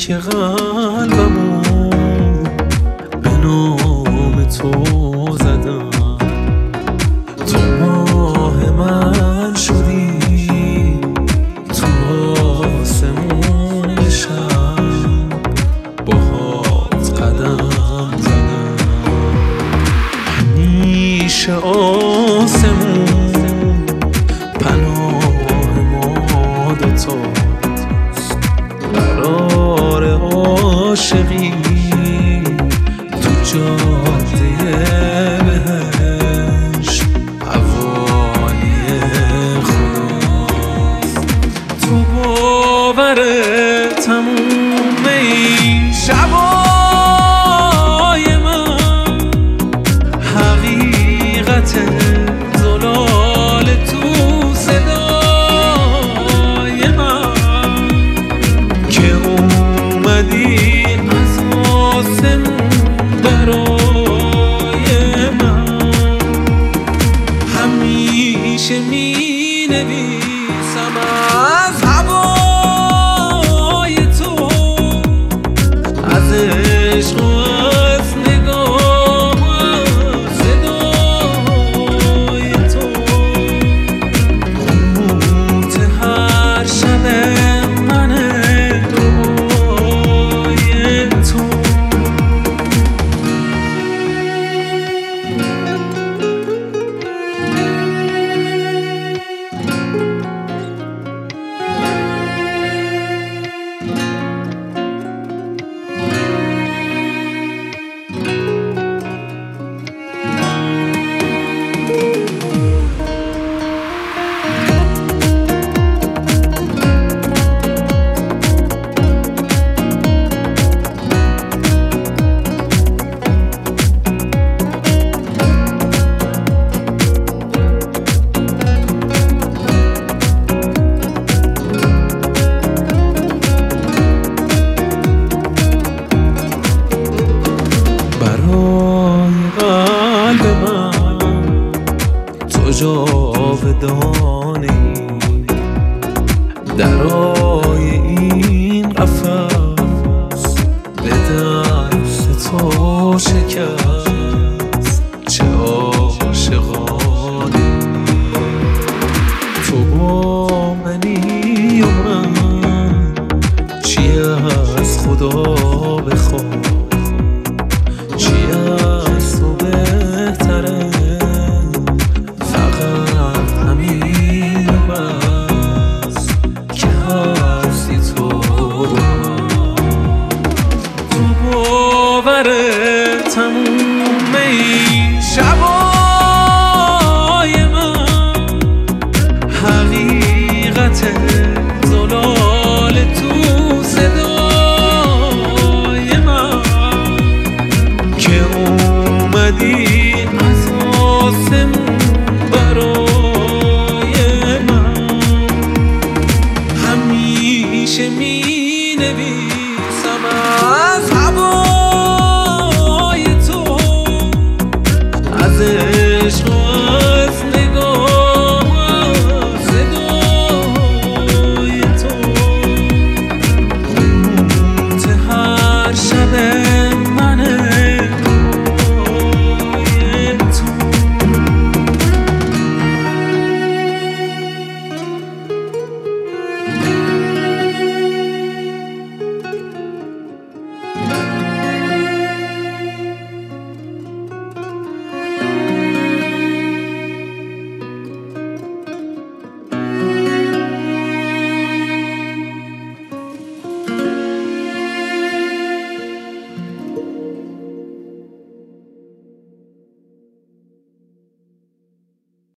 که قلبمو به نام تو زدم. تو ماه من شدی، تو آسمون شب باهات قدم زدم. همیشه آسمون پناه ما دوتاست، قرار عاشقی تو جاده بهشت حوالی خداست. تو باور تموم این شبای من، حقیقت زلال تو صدای من که اومدی از آسمون برای من. همیشه می نویسم از هوای تو، از عشق و از نگاه و از صدای تو. قوت هر شب منه دعای تو. قلب من تو جاودانی، درای این قفس به دست تو شکست. چه عاشقانی تو با منی و من، چی از خدا بخوام، چی از تو بهتره، فقط همین بس که هستی تو. تو باور تموم این شبای من، حقیقت زلال تو صدای من که اومدی از آسمون برای من. همیشه می نویسم